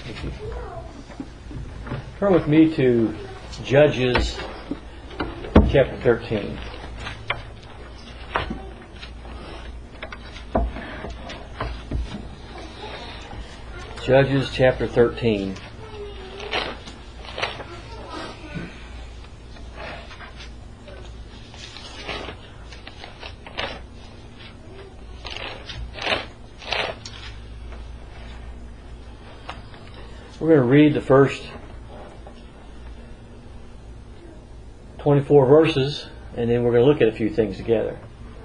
Turn with me to Judges chapter 13. Judges chapter 13. We're going to read the first 24 verses, and then we're going to look at a few things together.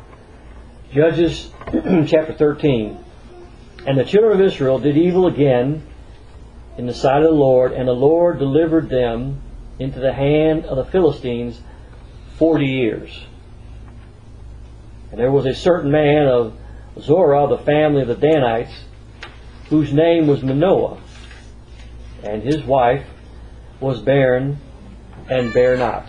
Judges chapter 13. And the children of Israel did evil again in the sight of the Lord, and the Lord delivered them into the hand of the Philistines 40 years. And there was a certain man of Zorah, the family of the Danites, whose name was Manoah, and his wife was barren and bare not.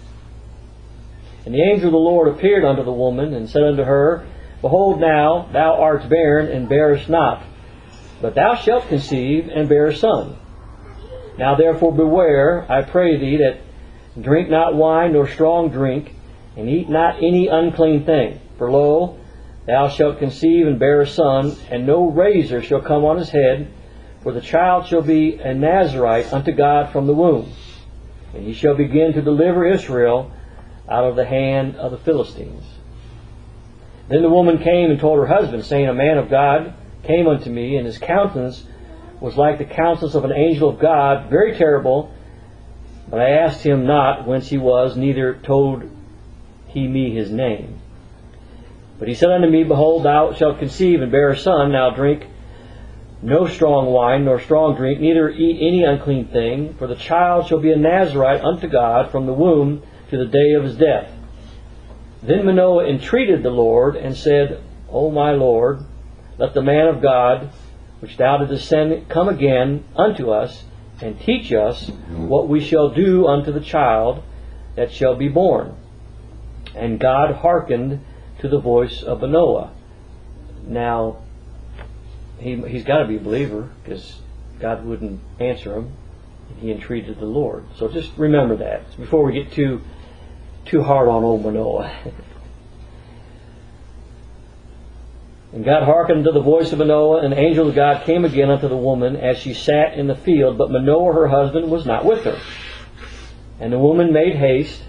And the angel of the Lord appeared unto the woman, and said unto her, Behold now, thou art barren, and bearest not, but thou shalt conceive, and bear a son. Now therefore beware, I pray thee, that drink not wine nor strong drink, and eat not any unclean thing. For lo, thou shalt conceive, and bear a son, and no razor shall come on his head, for the child shall be a Nazarite unto God from the womb. And he shall begin to deliver Israel out of the hand of the Philistines. Then the woman came and told her husband, saying, A man of God came unto me, and his countenance was like the countenance of an angel of God, very terrible. But I asked him not whence he was, neither told he me his name. But he said unto me, Behold, thou shalt conceive, and bear a son. Now drink no strong wine, nor strong drink, neither eat any unclean thing, for the child shall be a Nazarite unto God from the womb to the day of his death. Then Manoah entreated the Lord, and said, O my Lord, let the man of God, which thou didst send, come again unto us, and teach us what we shall do unto the child that shall be born. And God hearkened to the voice of Manoah. Now, he's got to be a believer, because God wouldn't answer him. He entreated the Lord. So just remember that before we get too hard on old Manoah. And God hearkened to the voice of Manoah, and the angel of God came again unto the woman as she sat in the field, but Manoah her husband was not with her. And the woman made haste,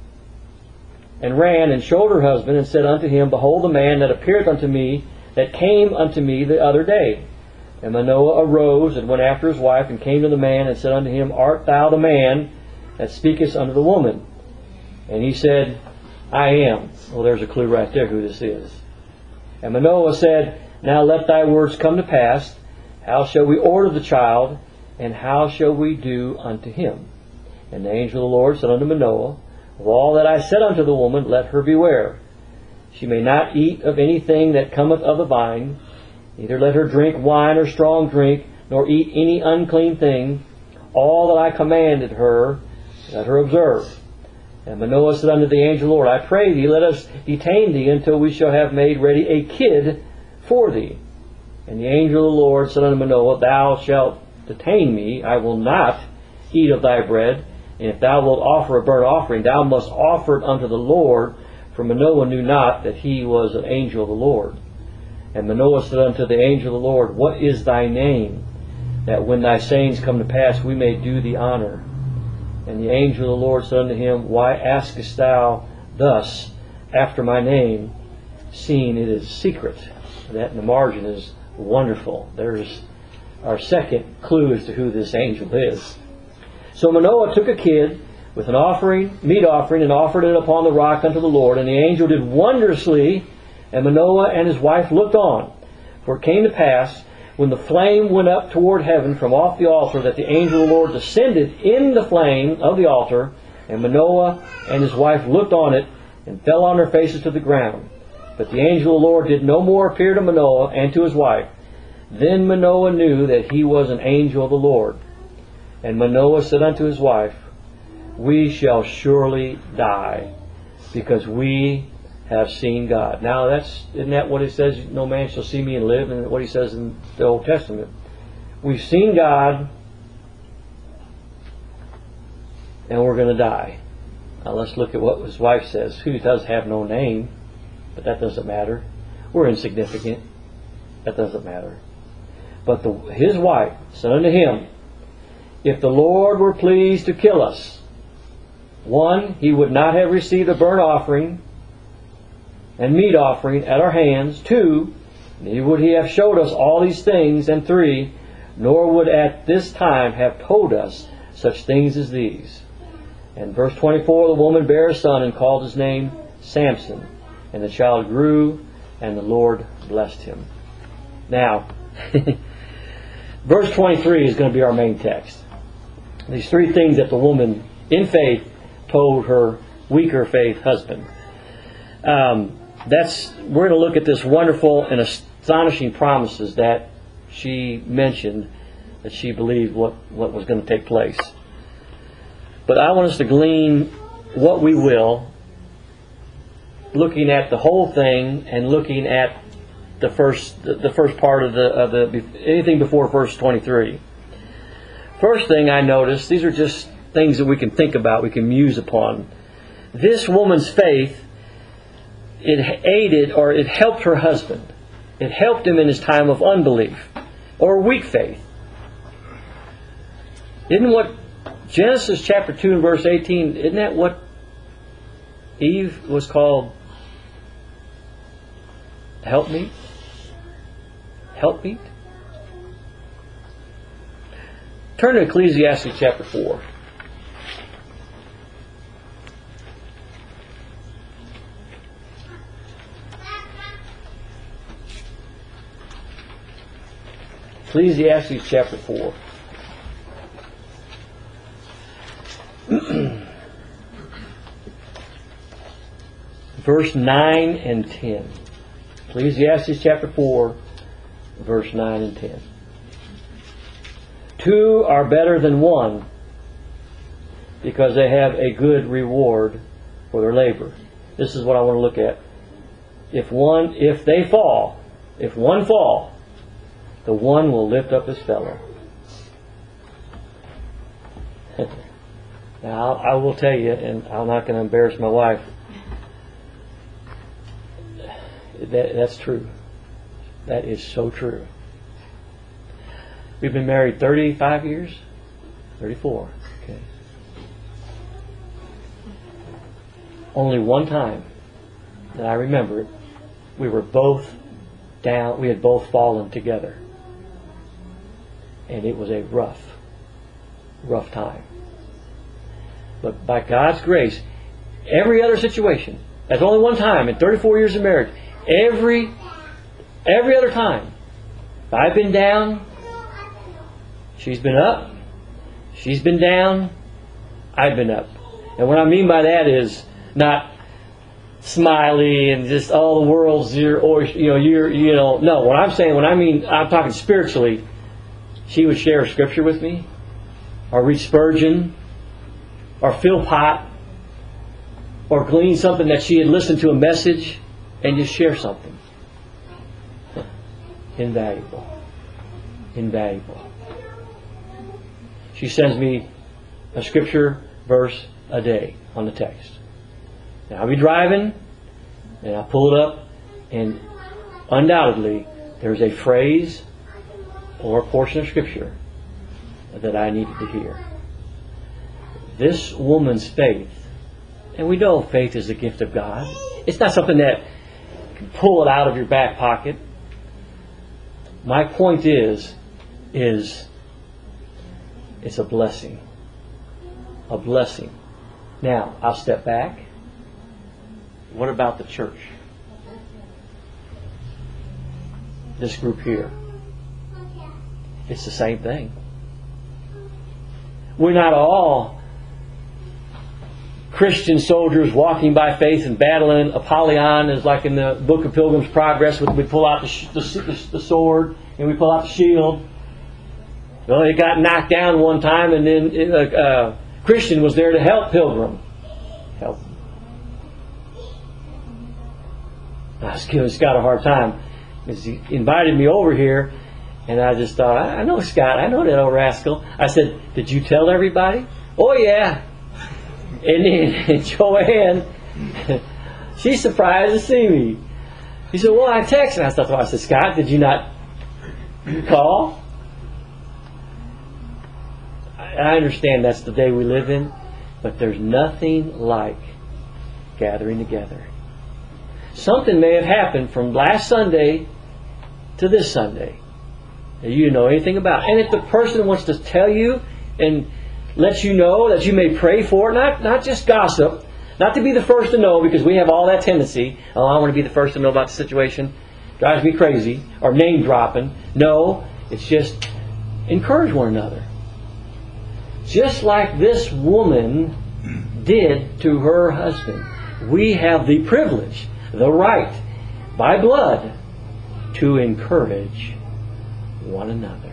and ran, and showed her husband, and said unto him, Behold the man that appeareth unto me, that came unto me the other day. And Manoah arose, and went after his wife, and came to the man, and said unto him, Art thou the man that speakest unto the woman? And he said, I am. Well, there's a clue right there who this is. And Manoah said, Now let thy words come to pass. How shall we order the child, and how shall we do unto him? And the angel of the Lord said unto Manoah, Of all that I said unto the woman, let her beware. She may not eat of anything that cometh of the vine, neither let her drink wine or strong drink, nor eat any unclean thing. All that I commanded her, let her observe. And Manoah said unto the angel of the Lord, I pray thee, let us detain thee until we shall have made ready a kid for thee. And the angel of the Lord said unto Manoah, Thou shalt detain me, I will not eat of thy bread. And if thou wilt offer a burnt offering, thou must offer it unto the Lord. For Manoah knew not that he was an angel of the Lord. And Manoah said unto the angel of the Lord, What is thy name? That when thy sayings come to pass, we may do thee honor. And the angel of the Lord said unto him, Why askest thou thus after my name, seeing it is secret? That in the margin is wonderful. There's our second clue as to who this angel is. So Manoah took a kid with an offering, meat offering, and offered it upon the rock unto the Lord. And the angel did wondrously, and Manoah and his wife looked on. For it came to pass, when the flame went up toward heaven from off the altar, that the angel of the Lord descended in the flame of the altar, and Manoah and his wife looked on it, and fell on their faces to the ground. But the angel of the Lord did no more appear to Manoah and to his wife. Then Manoah knew that he was an angel of the Lord. And Manoah said unto his wife, We shall surely die, because we have seen God. Now isn't that what it says? No man shall see me and live, and what he says in the Old Testament. we've seen God, and we're going to die. Now let's look at what his wife says, who does have no name, but that doesn't matter. We're insignificant. That doesn't matter. But his wife said unto him, if the Lord were pleased to kill us, 1, he would not have received a burnt offering and meat offering at our hands. 2, neither would he have showed us all these things. And 3, nor would at this time have told us such things as these. And verse 24, the woman bare a son and called his name Samson. And the child grew, and the Lord blessed him. Now, verse 23 is going to be our main text. These 3 things that the woman in faith told her weaker faith husband. We're going to look at this wonderful and astonishing promises that she mentioned, that she believed what was going to take place. But I want us to glean what we will, looking at the whole thing and looking at the first part of the anything before verse 23. First thing I noticed, these are just things that we can think about, we can muse upon. This woman's faith, it aided or it helped her husband. It helped him in his time of unbelief or weak faith. Isn't what Genesis chapter 2 and verse 18, isn't that what Eve was called? Helpmeet? Helpmeet? Turn to Ecclesiastes chapter 4. Ecclesiastes chapter 4. Verse 9 and 10. Ecclesiastes chapter 4, verse 9 and 10. 2 are better than 1, because they have a good reward for their labor. This is what I want to look at. If one fall, the one will lift up his fellow. Now, I will tell you, and I'm not going to embarrass my wife, that's true. That is so true. We've been married 35 years? 34. Okay. Only one time that I remember it, we were both down, we had both fallen together. And it was a rough time. But by God's grace, every other situation, that's only one time in 34 years of marriage, every other time, if I've been down, she's been up. She's been down, I've been up. And what I mean by that is not smiley and just all the world's no. What I'm saying, I'm talking spiritually. She would share a scripture with me, or read Spurgeon, or fill pot, or glean something that she had listened to a message, and just share something. Invaluable. She sends me a scripture verse a day on the text. Now I'll be driving, and I'll pull it up, and undoubtedly there's a phrase or a portion of scripture that I needed to hear. This woman's faith, and we know faith is a gift of God. It's not something that you can pull it out of your back pocket. My point is it's a blessing. A blessing. Now, I'll step back. What about the church? This group here. It's the same thing. We're not all Christian soldiers walking by faith and battling. Apollyon is like in the Book of Pilgrim's Progress. We pull out the sword and we pull out the shield. Well, it got knocked down one time, and then Christian was there to help Pilgrim. Help. I was giving Scott a hard time because he invited me over here, And I just thought, I know Scott. I know that old rascal. I said, did you tell everybody? Oh, yeah. And then Joanne, she's surprised to see me. He said, well, I texted. I said, Scott, did you not call? I understand that's the day we live in, but there's nothing like gathering together. Something may have happened from last Sunday to this Sunday that you know anything about. And if the person wants to tell you and let you know that you may pray for it, not just gossip, not to be the first to know, because we have all that tendency. Oh, I want to be the first to know about the situation. Drives me crazy. Or name dropping. No, it's just encourage one another. Just like this woman did to her husband. We have the privilege, the right, by blood, to encourage one another.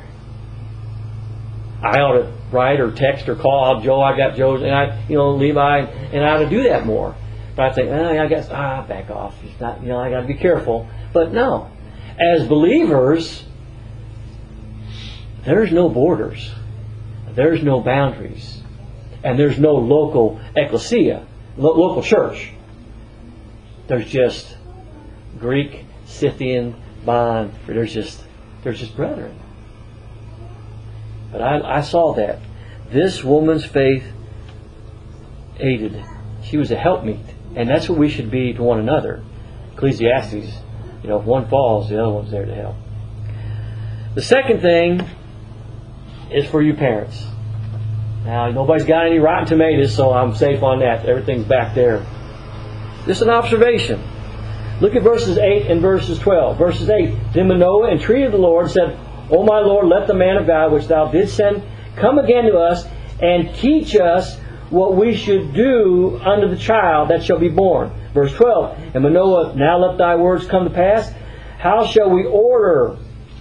I ought to write or text or call Joe. I got Joe's, and Levi, and I ought to do that more. But I think, I guess, back off. It's not, I got to be careful. But no, as believers, there's no borders, there's no boundaries, and there's no local ecclesia, local church. There's just Greek, Scythian, bond. There's just brethren. But I saw that. This woman's faith aided. She was a helpmeet. And that's what we should be to one another. Ecclesiastes, if one falls, the other one's there to help. The second thing is for you parents. Now, nobody's got any rotten tomatoes, so I'm safe on that. Everything's back there. Just an observation. Look at verses 8 and verses 12. Verses 8, Then Manoah entreated the Lord, said, O my Lord, let the man of God which thou didst send come again to us, and teach us what we should do unto the child that shall be born. Verse 12, And Manoah, now let thy words come to pass. How shall we order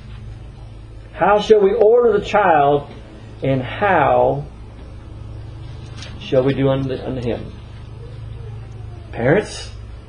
the child, and how shall we do unto him? Parents,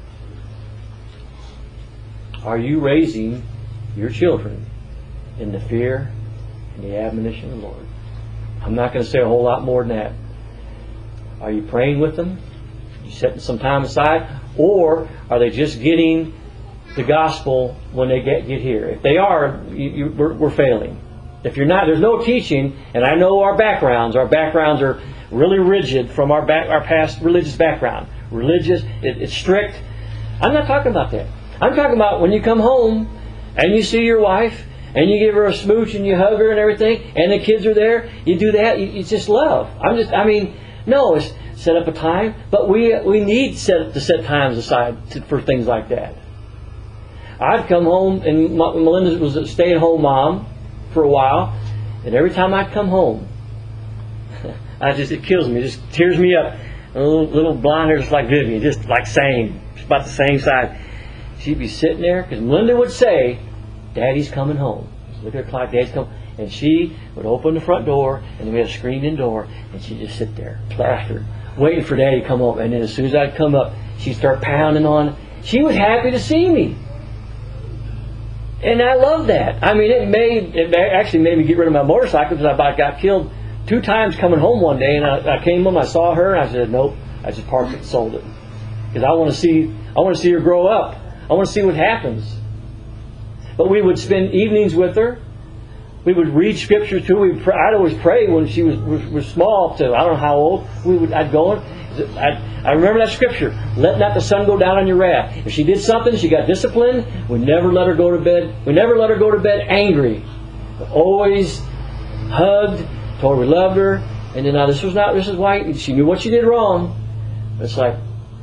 are you raising your children in the fear and the admonition of the Lord? I'm not going to say a whole lot more than that. Are you praying with them? Are you setting some time aside? Or are they just getting the gospel when they get here? If they are, we're failing. If you're not, there's no teaching. And I know our backgrounds are really rigid from our past religious background. Religious, it's strict. I'm not talking about that. I'm talking about when you come home and you see your wife and you give her a smooch and you hug her and everything, and the kids are there, you do that, you just love. No, it's set up a time, but we need to set times aside for things like that. I've come home, and Melinda was a stay-at-home mom for a while, and every time I'd come home, it kills me, it just tears me up. A little blonde hair just like Vivian, just like same, just about the same size. She'd be sitting there, because Melinda would say, Daddy's coming home. Look at the clock, Daddy's coming. And she would open the front door, and we had a screened-in door, and she'd just sit there, plastered, waiting for Daddy to come up. And then as soon as I'd come up, she'd start pounding on. She was happy to see me. And I loved that. It actually made me get rid of my motorcycle, because I about got killed 2 times coming home one day, and I came home, I saw her, and I said, nope, I just parked it and sold it. Because I want to see her grow up. I want to see what happens. But we would spend evenings with her. We would read scripture to her. I'd always pray when she was small, up to I don't know how old. I'd go in. I remember that scripture. Let not the sun go down on your wrath. If she did something, she got disciplined. We never let her go to bed. We never let her go to bed angry. We always hugged, told her we loved her, and then this is why she knew what she did wrong. It's like,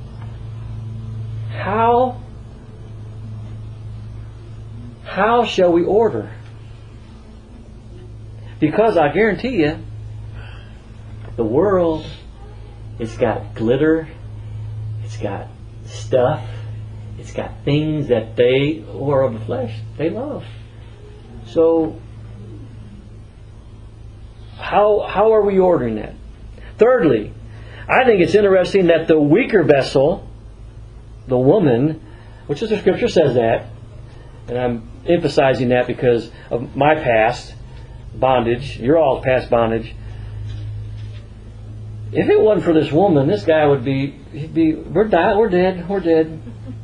how shall we order? Because I guarantee you, the world, it's got glitter, it's got stuff, it's got things that they, or of the flesh, they love. So, how are we ordering that? Thirdly, I think it's interesting that the weaker vessel, the woman, which is the scripture says that, and I'm emphasizing that because of my past bondage, your all's past bondage. If it wasn't for this woman, this guy would be, we're dead.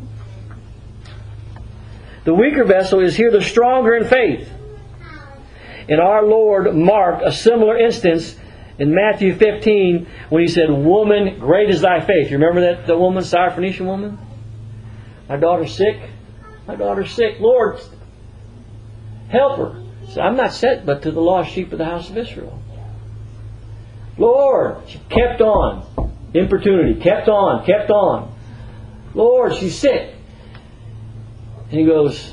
The weaker vessel is here the stronger in faith. And our Lord marked a similar instance in Matthew 15 when He said, "Woman, great is thy faith." You remember that the woman, Syrophoenician woman? My daughter's sick. My daughter's sick. Lord, help her. So I'm not sent but to the lost sheep of the house of Israel. Lord, she kept on. Importunity, kept on. Lord, she's sick. And He goes,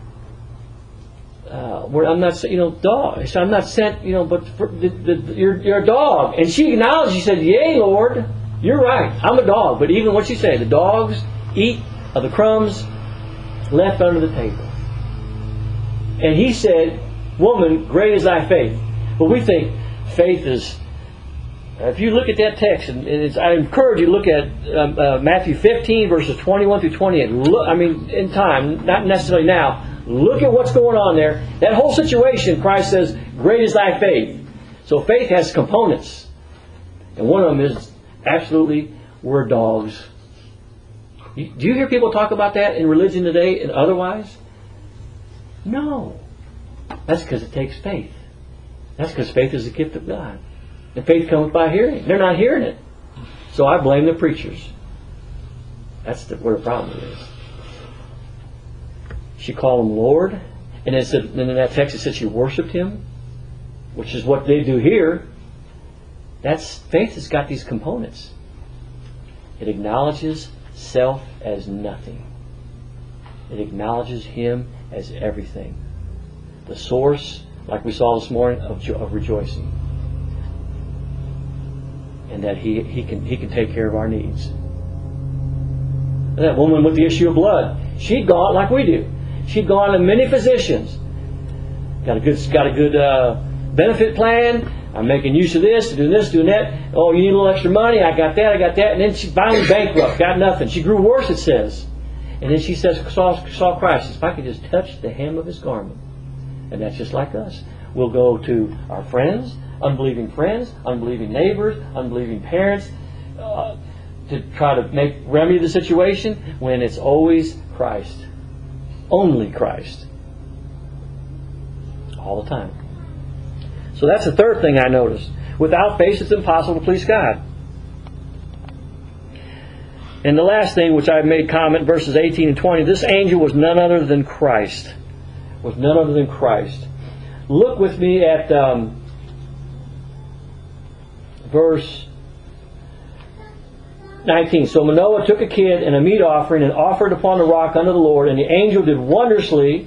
I'm not, dog. So I'm not sent, but you're a dog. And she acknowledged, she said, "Yea, Lord, you're right. I'm a dog." But even what she said, the dogs eat of the crumbs left under the table. And He said, "Woman, great is thy faith." But we think faith is, if you look at that text, and I encourage you to look at Matthew 15, verses 21 through 28. In time, not necessarily now. Look at what's going on there. That whole situation, Christ says, "Great is thy faith." So faith has components. And one of them is, absolutely, we're dogs. Do you hear people talk about that in religion today and otherwise? No. That's because it takes faith. That's because faith is a gift of God. And faith comes by hearing. They're not hearing it. So I blame the preachers. That's where the problem is. She called Him Lord. And in that text it said she worshipped Him, which is what they do here. That's faith has got these components. It acknowledges self as nothing. It acknowledges Him as everything. The source, like we saw this morning, of rejoicing. And that He can take care of our needs. That woman with the issue of blood, she'd gone like we do. She'd gone to many physicians. Got a good benefit plan. I'm making use of this, doing that. Oh, you need a little extra money. I got that. And then she finally bankrupt, got nothing. She grew worse, it says. And then she saw Christ. If I could just touch the hem of His garment. And that's just like us. We'll go to our friends, unbelieving neighbors, unbelieving parents, to try to remedy the situation when it's always Christ. Only Christ. All the time. So that's the third thing I noticed. Without faith, it's impossible to please God. And the last thing, which I made comment, verses 18 and 20, this angel was none other than Christ. Look with me at verse 19. So Manoah took a kid and a meat offering and offered upon the rock unto the Lord, and the angel did wondrously,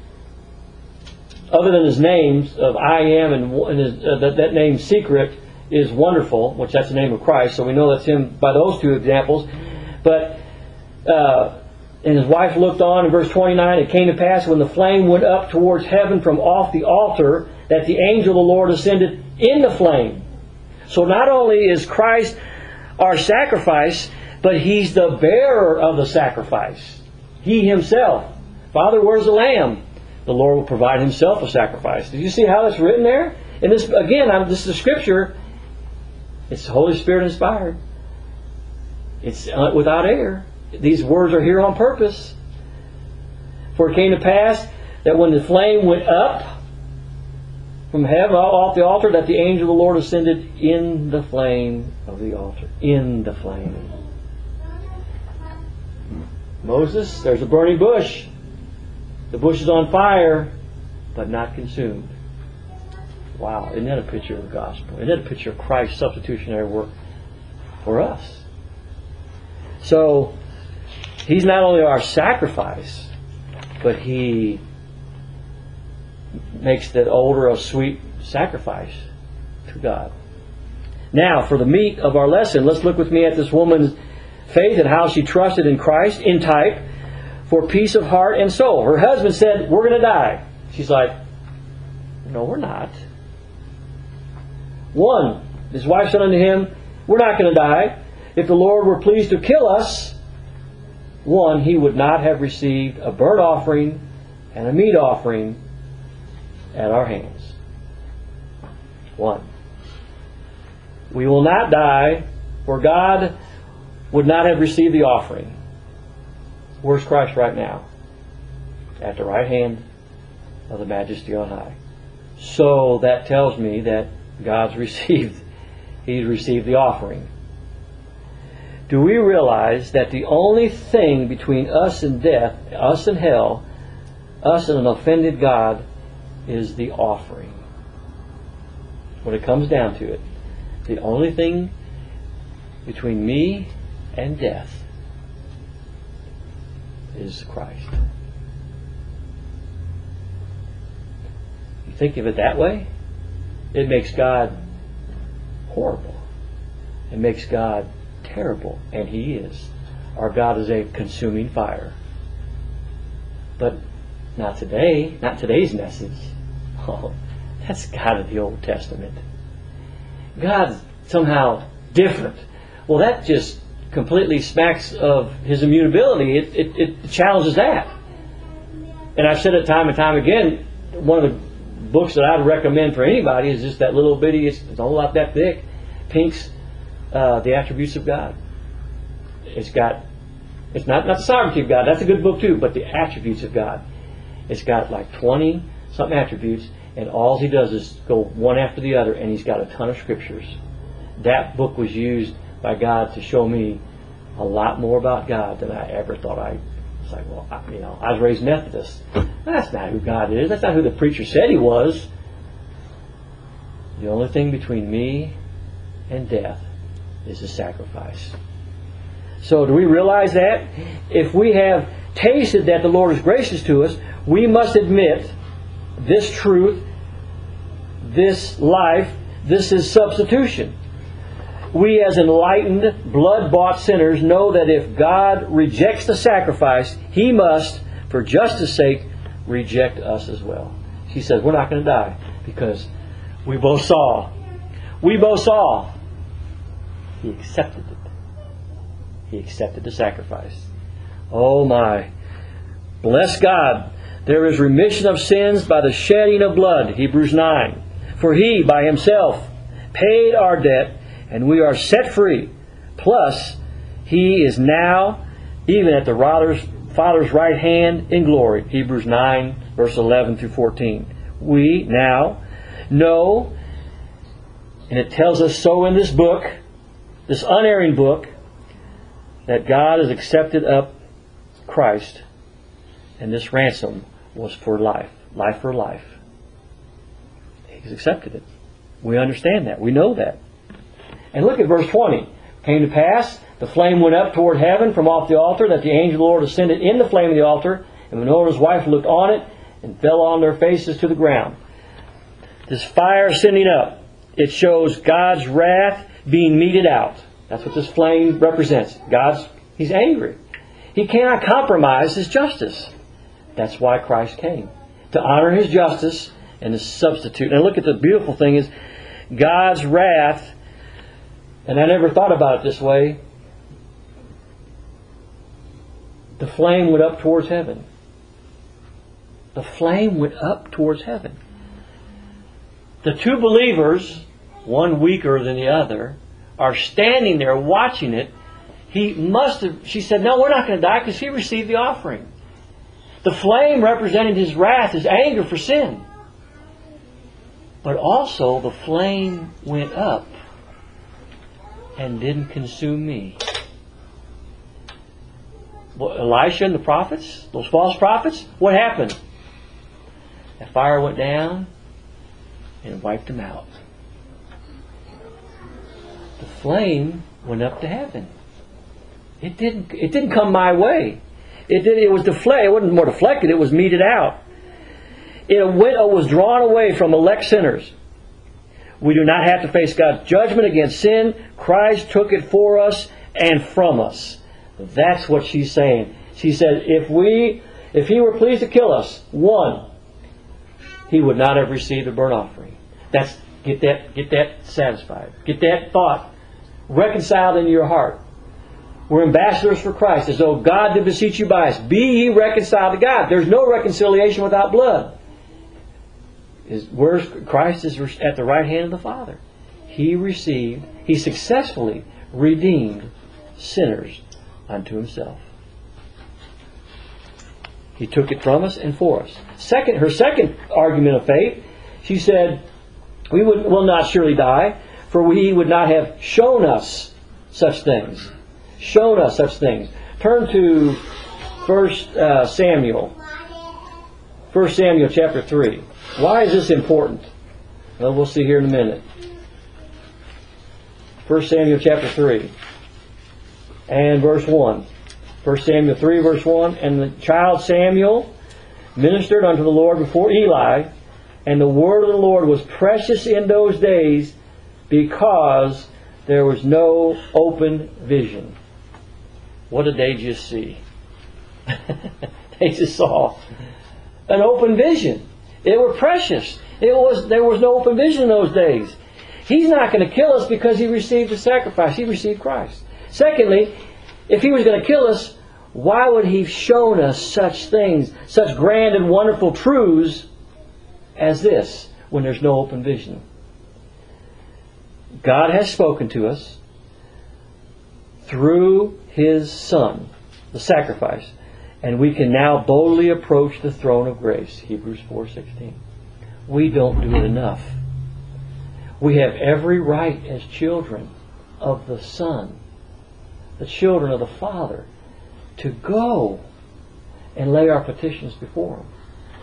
other than his names of I am and his, that name secret is wonderful, which that's the name of Christ. So we know that's Him by those two examples. But and his wife looked on in verse 29. It came to pass when the flame went up towards heaven from off the altar that the angel of the Lord ascended in the flame. So not only is Christ our sacrifice, but He's the bearer of the sacrifice. He Himself. Father, where's the lamb? The Lord will provide Himself a sacrifice. Did you see how that's written there? And this, again, this is a scripture. It's Holy Spirit inspired. It's without error. These words are here on purpose. For it came to pass that when the flame went up from heaven off the altar, that the angel of the Lord ascended in the flame of the altar. In the flame. Moses, there's a burning bush. The bush is on fire, but not consumed. Wow, isn't that a picture of the gospel? Isn't that a picture of Christ's substitutionary work for us? So, He's not only our sacrifice, but He makes that odor of sweet sacrifice to God. Now, for the meat of our lesson, let's look with me at this woman's faith and how she trusted in Christ, in type, for peace of heart and soul. Her husband said, "We're going to die." She's like, "No, we're not." One, his wife said unto him, "We're not going to die. If the Lord were pleased to kill us," one, He would not have received a burnt offering and a meat offering at our hands. 1. We will not die, for God would not have received the offering. Where's Christ right now? At the right hand of the Majesty on high. So that tells me that God's received, He's received the offering. Do we realize that the only thing between us and death, us and hell, us and an offended God, is the offering? When it comes down to it, the only thing between me and death is Christ. You think of it that way, it makes God horrible. It makes God terrible, and He is. Our God is a consuming fire. But not today, not today's message. Oh, that's God of the Old Testament. God's somehow different. Well, that just completely smacks of His immutability. It challenges that. And I've said it time and time again, one of the books that I'd recommend for anybody is just that little bitty, it's a whole lot that thick, Pink's The Attributes of God. It's not the sovereignty of God, that's a good book too, but the attributes of God. It's got like 20 something attributes, and all he does is go one after the other, and he's got a ton of scriptures. That book was used by God to show me a lot more about God than I ever thought I was. Like, well, I was raised Methodist. That's not who God is. That's not who the preacher said He was. The only thing between me and death is the sacrifice. So do we realize that? If we have tasted that the Lord is gracious to us, we must admit this truth, this life, this is substitution. We as enlightened, blood-bought sinners know that if God rejects the sacrifice, He must, for justice' sake, reject us as well. She says, we're not going to die because we both saw. We both saw. He accepted it. He accepted the sacrifice. Oh my. Bless God. There is remission of sins by the shedding of blood. Hebrews 9. For He, by Himself, paid our debt, and we are set free. Plus, He is now even at the Father's right hand in glory. Hebrews 9, verse 11 through 14. We now know, and it tells us so in this book, this unerring book, that God has accepted up Christ, and this ransom was for life. Life for life. He's accepted it. We understand that. We know that. And look at verse 20. Came to pass, the flame went up toward heaven from off the altar, that the angel of the Lord ascended in the flame of the altar, and Manoah and his wife looked on it, and fell on their faces to the ground. This fire ascending up, it shows God's wrath being meted out. That's what this flame represents. He's angry. He cannot compromise His justice. That's why Christ came. To honor His justice and to substitute. And look at the beautiful thing is God's wrath, and I never thought about it this way, the flame went up towards heaven. The flame went up towards heaven. The two believers, one weaker than the other, are standing there watching it. She said, no, we're not going to die because He received the offering. The flame represented His wrath, His anger for sin. But also the flame went up and didn't consume me. Well, Elisha and the prophets, those false prophets, what happened? That fire went down and wiped them out. The flame went up to heaven. It didn't come my way. It was deflected. It wasn't more deflected. It was meted out. It was drawn away from elect sinners. We do not have to face God's judgment against sin. Christ took it for us and from us. That's what she's saying. She said, if He were pleased to kill us, one, He would not have received a burnt offering. Get that satisfied. Get that thought reconciled in your heart. We're ambassadors for Christ, as though God did beseech you by us. Be ye reconciled to God. There's no reconciliation without blood. Christ is at the right hand of the Father. He successfully redeemed sinners unto Himself. He took it from us and for us. Her second argument of faith, she said, we will not surely die, for He would not have shown us such things. Shown us such things. Turn to 1 Samuel. 1 Samuel chapter 3. Why is this important? Well, we'll see here in a minute. 1 Samuel chapter 3 and verse 1. 1 Samuel 3 verse 1. And the child Samuel ministered unto the Lord before Eli, and the word of the Lord was precious in those days, because there was no open vision. What did they just see? They just saw an open vision. They were precious. There was no open vision in those days. He's not going to kill us because He received the sacrifice. He received Christ. Secondly, if He was going to kill us, why would He have shown us such things, such grand and wonderful truths as this, when there's no open vision? God has spoken to us through His Son, the sacrifice, and we can now boldly approach the throne of grace. Hebrews 4:16. We don't do it enough. We have every right as children of the Son, the children of the Father, to go and lay our petitions before Him.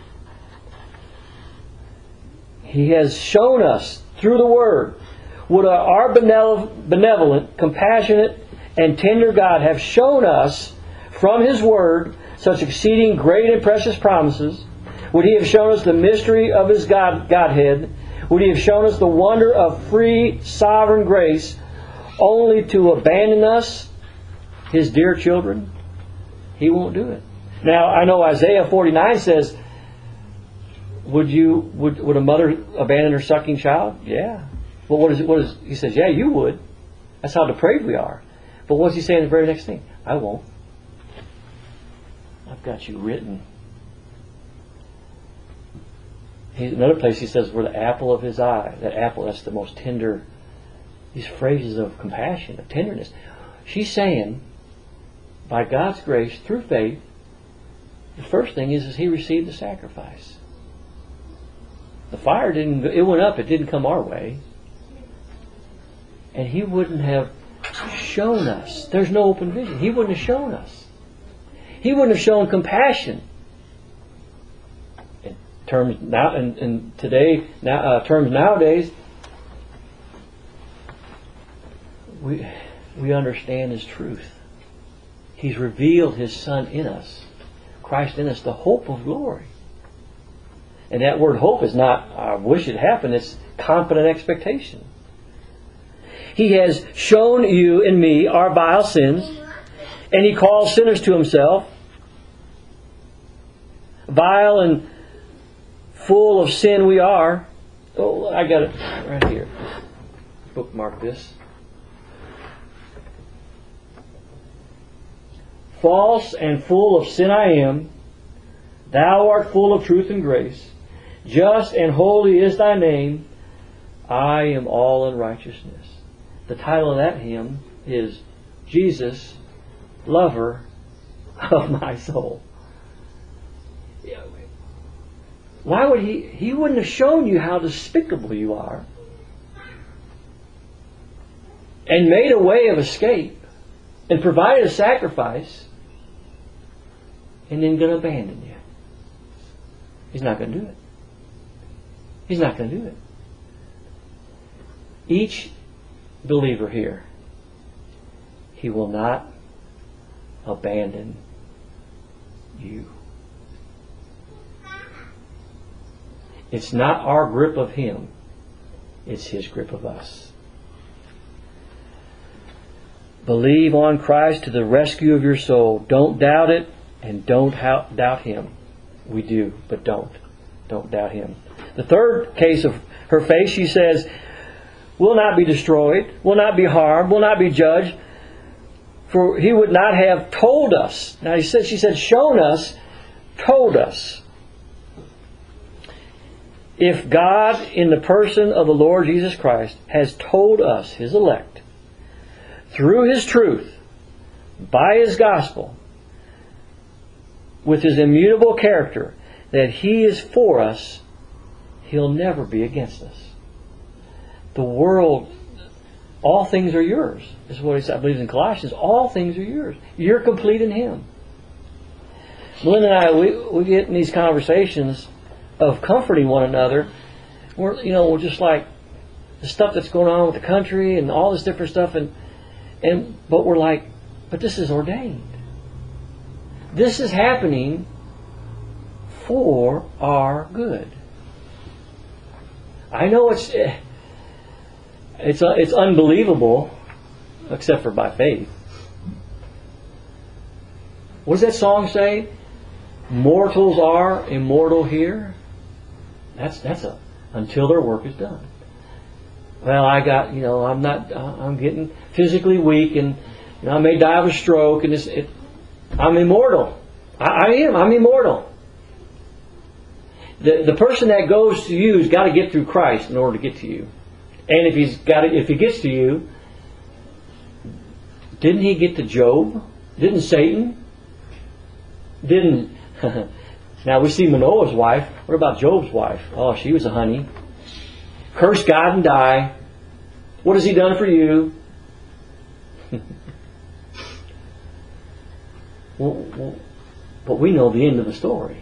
He has shown us through the Word. Would our benevolent, compassionate, and tender God have shown us from His Word such exceeding great and precious promises? Would He have shown us the mystery of His Godhead? Would He have shown us the wonder of free, sovereign grace, only to abandon us, His dear children? He won't do it. Now, I know Isaiah 49 says, would a mother abandon her sucking child? Yeah. But what is he says, yeah, you would. That's how depraved we are. But what's He saying the very next thing? I won't. I've got you written. Another place He says, we're the apple of His eye. That apple, that's the most tender. These phrases of compassion, of tenderness. She's saying, by God's grace, through faith, the first thing is He received the sacrifice. The fire it went up, it didn't come our way. And He wouldn't have shown us. There's no open vision. He wouldn't have shown us. He wouldn't have shown compassion. In terms nowadays, we understand His truth. He's revealed His Son in us, Christ in us, the hope of glory. And that word hope is not, I wish it happened, it's confident expectation. He has shown you and me our vile sins, and He calls sinners to Himself. Vile and full of sin we are. Oh, I got it right here. Bookmark this. False and full of sin I am. Thou art full of truth and grace. Just and holy is Thy name. I am all unrighteousness. The title of that hymn is Jesus, Lover of My Soul. Why would He wouldn't have shown you how despicable you are and made a way of escape and provided a sacrifice and then going to abandon you. He's not going to do it. He's not going to do it. Each believer here, He will not abandon you. It's not our grip of Him. It's His grip of us. Believe on Christ to the rescue of your soul. Don't doubt it, and don't doubt Him. We do, but don't. Don't doubt Him. The third case of her faith, she says, will not be destroyed, will not be harmed, will not be judged. For He would not have told us. Now she said, shown us, told us. If God, in the person of the Lord Jesus Christ, has told us, His elect, through His truth, by His gospel, with His immutable character, that He is for us, He'll never be against us. The world, all things are yours. This is what He said, I believe in Colossians. All things are yours. You're complete in Him. Melinda and I, we get in these conversations of comforting one another. We're just like the stuff that's going on with the country and all this different stuff, but we're like, but this is ordained. This is happening for our good. I know it's unbelievable, except for by faith. What does that song say? Mortals are immortal here. That's until their work is done. Well, I'm getting physically weak, and I may die of a stroke, and I'm immortal. I'm immortal. The person that goes to you has got to get through Christ in order to get to you. And if he gets to you, didn't he get to Job? Didn't Satan? Didn't now we see Manoah's wife. What about Job's wife? Oh, she was a honey. Curse God and die. What has He done for you? But we know the end of the story.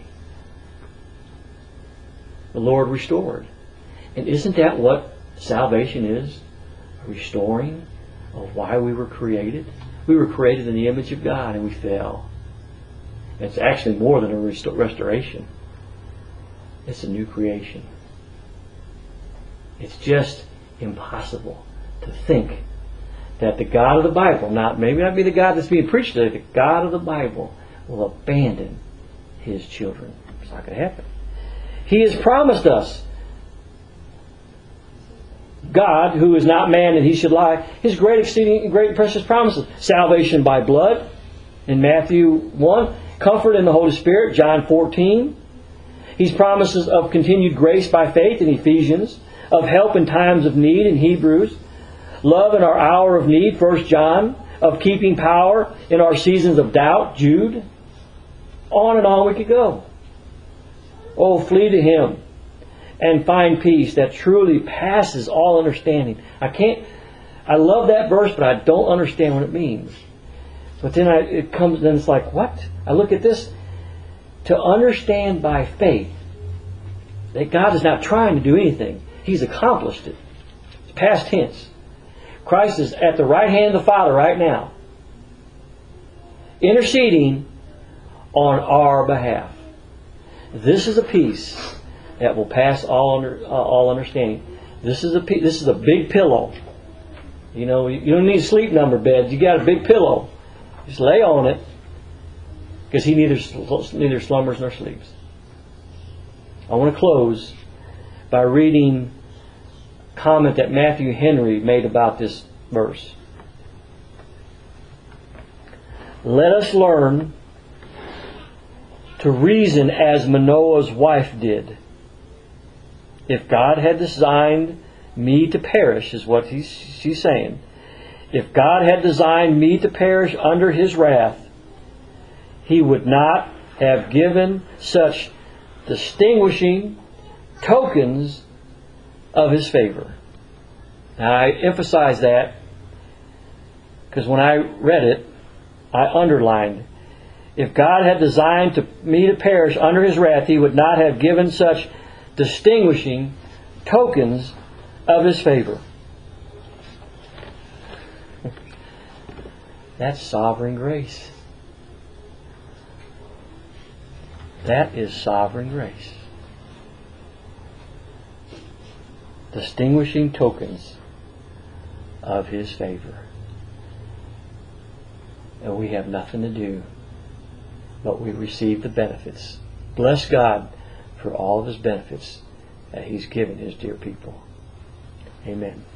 The Lord restored. And isn't that what salvation is? A restoring of why we were created. We were created in the image of God and we fell. It's actually more than a restoration. It's a new creation. It's just impossible to think that the God of the Bible, maybe not be the God that's being preached today, the God of the Bible will abandon His children. It's not going to happen. He has promised us, God, who is not man that He should lie, His great, exceeding, great and precious promises. Salvation by blood in Matthew 1. Comfort in the Holy Spirit, John 14. He's promises of continued grace by faith in Ephesians. Of help in times of need in Hebrews. Love in our hour of need, 1 John. Of keeping power in our seasons of doubt, Jude. On and on we could go. Oh, flee to Him and find peace that truly passes all understanding. I love that verse, but I don't understand what it means. But then it's like, what? I look at this. To understand by faith that God is not trying to do anything. He's accomplished it. It's past tense. Christ is at the right hand of the Father right now, interceding on our behalf. This is a peace that will pass all understanding. This is a big pillow. You don't need sleep number beds. You got a big pillow. Just lay on it, because He neither slumbers nor sleeps. I want to close by reading a comment that Matthew Henry made about this verse. Let us learn to reason as Manoah's wife did. If God had designed me to perish, is what she's saying. If God had designed me to perish under His wrath, He would not have given such distinguishing tokens of His favor. Now, I emphasize that because when I read it, I underlined, if God had designed me to perish under His wrath, He would not have given such distinguishing tokens of His favor. That's sovereign grace. That is sovereign grace. Distinguishing tokens of His favor. And we have nothing to do, but we receive the benefits. Bless God for all of His benefits that He's given His dear people. Amen.